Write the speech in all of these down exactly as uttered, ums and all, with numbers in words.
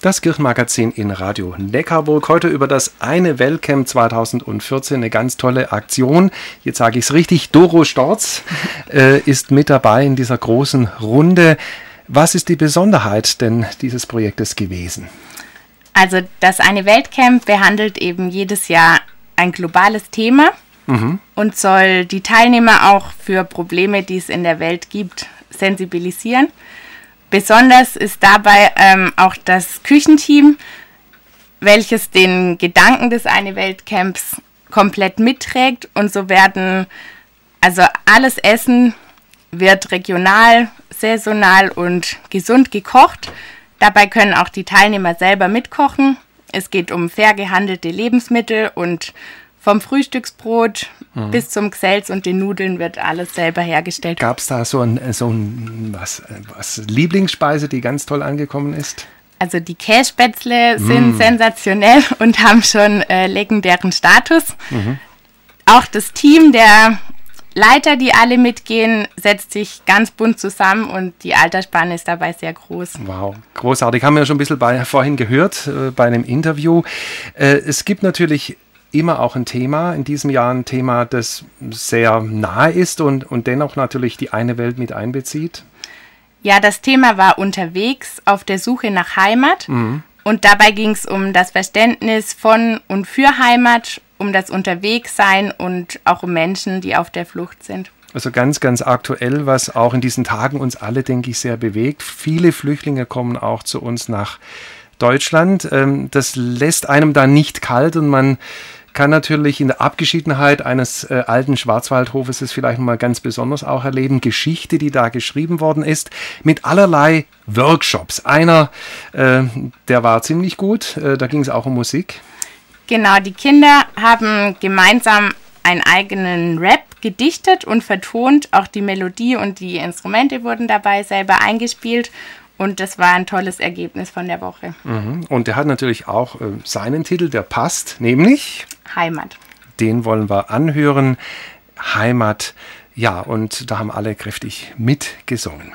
Das Kirchenmagazin in Radio Neckarburg. Heute über das Eine Weltcamp zweitausendvierzehn. Eine ganz tolle Aktion. Jetzt sage ich es richtig. Doro Storz äh, ist mit dabei in dieser großen Runde. Was ist die Besonderheit denn dieses Projektes gewesen? Also das Eine Weltcamp behandelt eben jedes Jahr ein globales Thema mhm. und soll die Teilnehmer auch für Probleme, die es in der Welt gibt, sensibilisieren. Besonders ist dabei ähm, auch das Küchenteam, welches den Gedanken des Eine Weltcamps komplett mitträgt, und so werden, also alles Essen wird regional, saisonal und gesund gekocht. Dabei können auch die Teilnehmer selber mitkochen. Es geht um fair gehandelte Lebensmittel und vom Frühstücksbrot mhm. bis zum Gselz und den Nudeln wird alles selber hergestellt. Gab es da so ein, so ein was, was Lieblingsspeise, die ganz toll angekommen ist? Also die Kässpätzle sind mm. sensationell und haben schon äh, legendären Status. Mhm. Auch das Team der Leiter, die alle mitgehen, setzt sich ganz bunt zusammen und die Altersspanne ist dabei sehr groß. Wow, großartig. Haben wir ja schon ein bisschen bei, vorhin gehört äh, bei einem Interview. Äh, es gibt natürlich immer auch ein Thema, in diesem Jahr ein Thema, das sehr nahe ist und, und dennoch natürlich die eine Welt mit einbezieht. Ja, das Thema war unterwegs auf der Suche nach Heimat mhm. und dabei ging es um das Verständnis von und für Heimat, um das Unterwegssein und auch um Menschen, die auf der Flucht sind. Also ganz, ganz aktuell, was auch in diesen Tagen uns alle, denke ich, sehr bewegt. Viele Flüchtlinge kommen auch zu uns nach Deutschland. Das lässt einem da nicht kalt und man kann natürlich in der Abgeschiedenheit eines äh, alten Schwarzwaldhofes es vielleicht mal ganz besonders auch erleben. Geschichte, die da geschrieben worden ist, mit allerlei Workshops. Einer, äh, der war ziemlich gut, äh, da ging es auch um Musik. Genau, die Kinder haben gemeinsam einen eigenen Rap gedichtet und vertont. Auch die Melodie und die Instrumente wurden dabei selber eingespielt. Und das war ein tolles Ergebnis von der Woche. Mhm. Und der hat natürlich auch äh, seinen Titel, der passt, nämlich Heimat. Den wollen wir anhören. Heimat, ja, und da haben alle kräftig mitgesungen.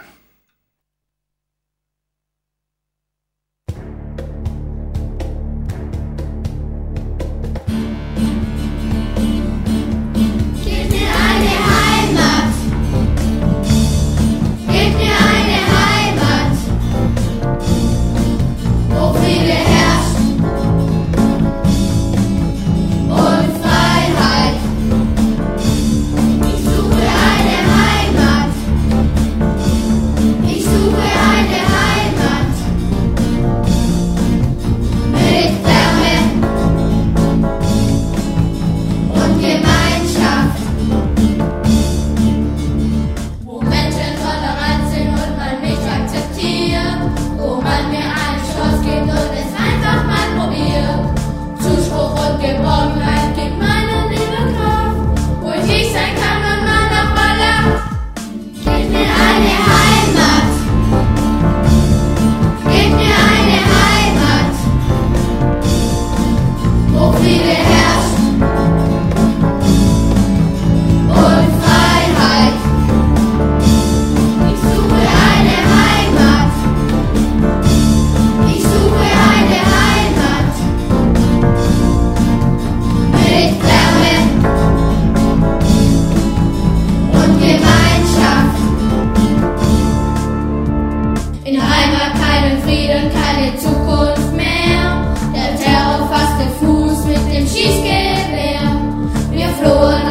Schießgewehr, wir flohen